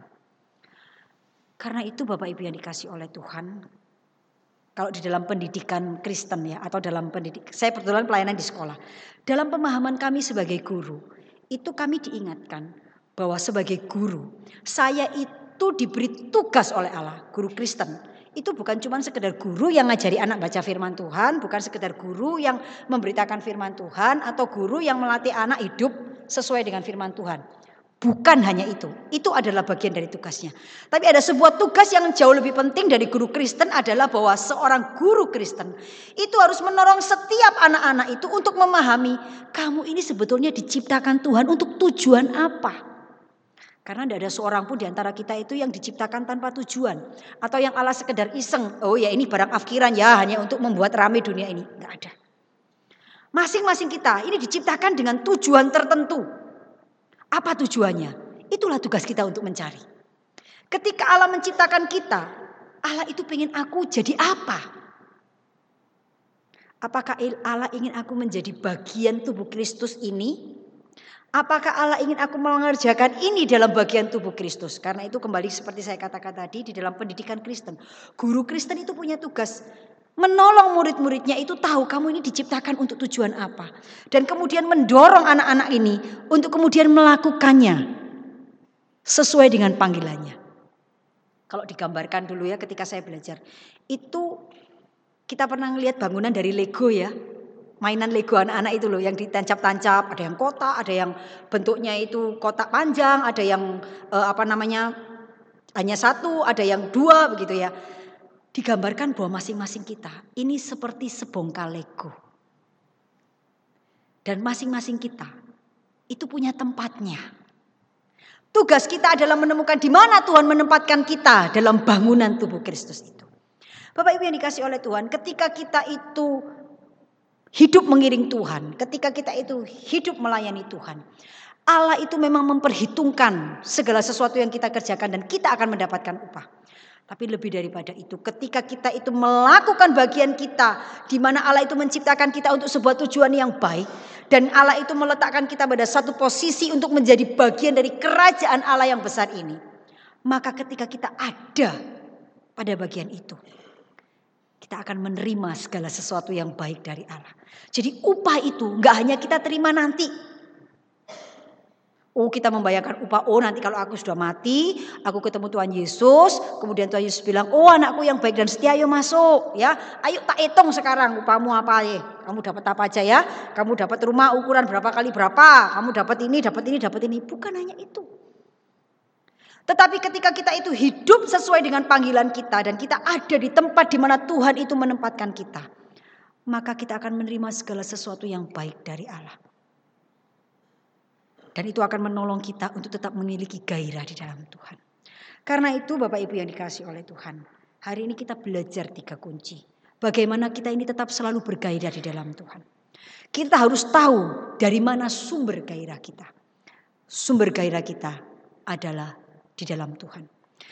Karena itu Bapak Ibu yang dikasih oleh Tuhan, kalau di dalam pendidikan Kristen ya, atau dalam pendidik, saya kebetulan pelayanan di sekolah. Dalam pemahaman kami sebagai guru, itu kami diingatkan bahwa sebagai guru, saya itu diberi tugas oleh Allah, guru Kristen. Itu bukan cuma sekedar guru yang ngajari anak baca firman Tuhan, bukan sekedar guru yang memberitakan firman Tuhan, atau guru yang melatih anak hidup sesuai dengan firman Tuhan. Bukan hanya itu, itu adalah bagian dari tugasnya. Tapi ada sebuah tugas yang jauh lebih penting dari guru Kristen adalah bahwa seorang guru Kristen itu harus menolong setiap anak-anak itu untuk memahami kamu ini sebetulnya diciptakan Tuhan untuk tujuan apa. Karena tidak ada seorang pun di antara kita itu yang diciptakan tanpa tujuan. Atau yang Allah sekedar iseng, oh ya ini barang afkiran ya hanya untuk membuat ramai dunia ini. Tidak ada. Masing-masing kita ini diciptakan dengan tujuan tertentu. Apa tujuannya? Itulah tugas kita untuk mencari. Ketika Allah menciptakan kita, Allah itu pengen aku jadi apa? Apakah Allah ingin aku menjadi bagian tubuh Kristus ini? Apakah Allah ingin aku mengerjakan ini dalam bagian tubuh Kristus? Karena itu kembali seperti saya katakan tadi di dalam pendidikan Kristen. Guru Kristen itu punya tugas menolong murid-muridnya itu tahu kamu ini diciptakan untuk tujuan apa. Dan kemudian mendorong anak-anak ini untuk kemudian melakukannya sesuai dengan panggilannya. Kalau digambarkan dulu ya ketika saya belajar. Itu kita pernah melihat bangunan dari Lego ya. Mainan Lego anak-anak itu loh yang ditancap-tancap. Ada yang kotak, ada yang bentuknya itu kotak panjang. Ada yang eh, apa namanya hanya satu, ada yang dua begitu ya. Digambarkan bahwa masing-masing kita ini seperti sebongkah Lego. Dan masing-masing kita itu punya tempatnya. Tugas kita adalah menemukan di mana Tuhan menempatkan kita dalam bangunan tubuh Kristus itu. Bapak Ibu yang dikasih oleh Tuhan, ketika kita itu hidup mengiring Tuhan, ketika kita itu hidup melayani Tuhan, Allah itu memang memperhitungkan segala sesuatu yang kita kerjakan dan kita akan mendapatkan upah. Tapi lebih daripada itu, ketika kita itu melakukan bagian kita, di mana Allah itu menciptakan kita untuk sebuah tujuan yang baik, dan Allah itu meletakkan kita pada satu posisi untuk menjadi bagian dari kerajaan Allah yang besar ini, maka ketika kita ada pada bagian itu, kita akan menerima segala sesuatu yang baik dari Allah. Jadi upah itu nggak hanya kita terima nanti. Oh kita membayangkan upah, oh nanti kalau aku sudah mati, aku ketemu Tuhan Yesus, kemudian Tuhan Yesus bilang, oh anakku yang baik dan setia, ayo masuk ya, ayo tak hitung sekarang upahmu apa ya, kamu dapat apa aja ya, kamu dapat rumah ukuran berapa kali berapa, kamu dapat ini, dapat ini, dapat ini, bukan hanya itu. Tetapi ketika kita itu hidup sesuai dengan panggilan kita dan kita ada di tempat di mana Tuhan itu menempatkan kita, maka kita akan menerima segala sesuatu yang baik dari Allah. Dan itu akan menolong kita untuk tetap memiliki gairah di dalam Tuhan. Karena itu Bapak Ibu yang dikasih oleh Tuhan, hari ini kita belajar tiga kunci. Bagaimana kita ini tetap selalu bergairah di dalam Tuhan. Kita harus tahu dari mana sumber gairah kita. Sumber gairah kita adalah di dalam Tuhan.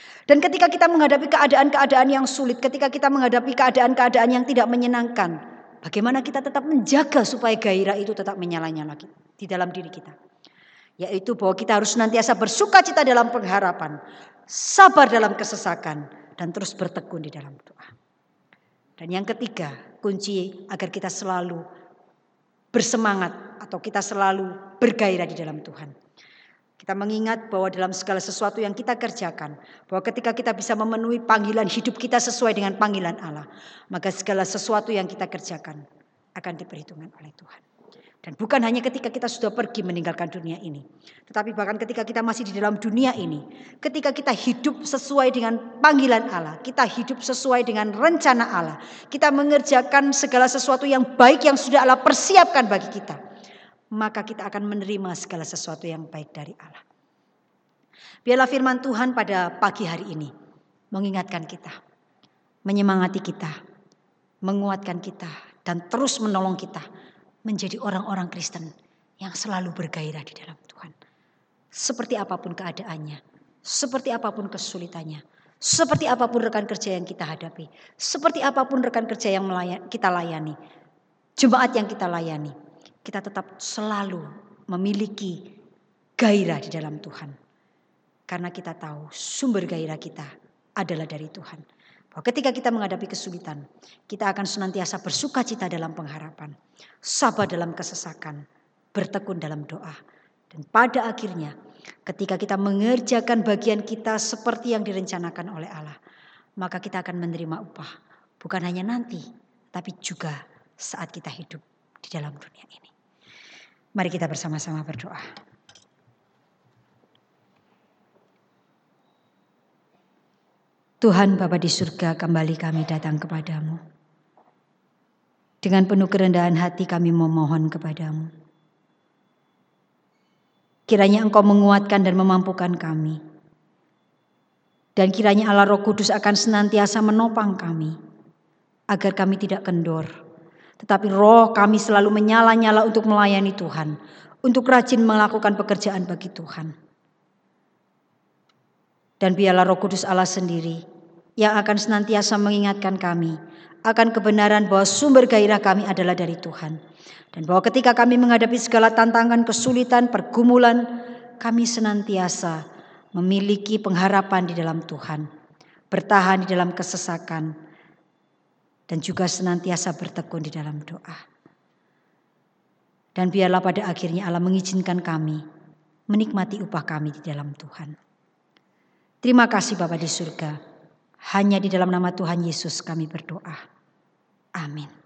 Dan ketika kita menghadapi keadaan-keadaan yang sulit, ketika kita menghadapi keadaan-keadaan yang tidak menyenangkan, bagaimana kita tetap menjaga supaya gairah itu tetap menyala-nyala di dalam diri kita. Yaitu bahwa kita harus senantiasa bersukacita dalam pengharapan, sabar dalam kesesakan, dan terus bertekun di dalam doa. Dan yang ketiga, kunci agar kita selalu bersemangat atau kita selalu bergairah di dalam Tuhan. Kita mengingat bahwa dalam segala sesuatu yang kita kerjakan, bahwa ketika kita bisa memenuhi panggilan hidup kita sesuai dengan panggilan Allah, maka segala sesuatu yang kita kerjakan akan diperhitungkan oleh Tuhan. Dan bukan hanya ketika kita sudah pergi meninggalkan dunia ini, tetapi bahkan ketika kita masih di dalam dunia ini, ketika kita hidup sesuai dengan panggilan Allah, kita hidup sesuai dengan rencana Allah, kita mengerjakan segala sesuatu yang baik yang sudah Allah persiapkan bagi kita, maka kita akan menerima segala sesuatu yang baik dari Allah. Biarlah firman Tuhan pada pagi hari ini mengingatkan kita, menyemangati kita, menguatkan kita, dan terus menolong kita menjadi orang-orang Kristen yang selalu bergairah di dalam Tuhan. Seperti apapun keadaannya, seperti apapun kesulitannya, seperti apapun rekan kerja yang kita hadapi, seperti apapun rekan kerja yang kita layani, jemaat yang kita layani, kita tetap selalu memiliki gairah di dalam Tuhan. Karena kita tahu sumber gairah kita adalah dari Tuhan. Bahwa ketika kita menghadapi kesulitan, kita akan senantiasa bersukacita dalam pengharapan, sabar dalam kesesakan, bertekun dalam doa. Dan pada akhirnya ketika kita mengerjakan bagian kita seperti yang direncanakan oleh Allah, maka kita akan menerima upah. Bukan hanya nanti, tapi juga saat kita hidup di dalam dunia ini. Mari kita bersama-sama berdoa. Tuhan Bapa di surga, kembali kami datang kepadamu. Dengan penuh kerendahan hati kami memohon kepadamu. Kiranya Engkau menguatkan dan memampukan kami. Dan kiranya Allah Roh Kudus akan senantiasa menopang kami. Agar kami tidak kendor. Tetapi roh kami selalu menyala-nyala untuk melayani Tuhan. Untuk rajin melakukan pekerjaan bagi Tuhan. Dan biarlah Roh Kudus Allah sendiri yang akan senantiasa mengingatkan kami akan kebenaran bahwa sumber gairah kami adalah dari Tuhan. Dan bahwa ketika kami menghadapi segala tantangan, kesulitan, pergumulan, kami senantiasa memiliki pengharapan di dalam Tuhan. Bertahan di dalam kesesakan. Dan juga senantiasa bertekun di dalam doa. Dan biarlah pada akhirnya Allah mengizinkan kami menikmati upah kami di dalam Tuhan. Terima kasih Bapa di surga. Hanya di dalam nama Tuhan Yesus kami berdoa. Amin.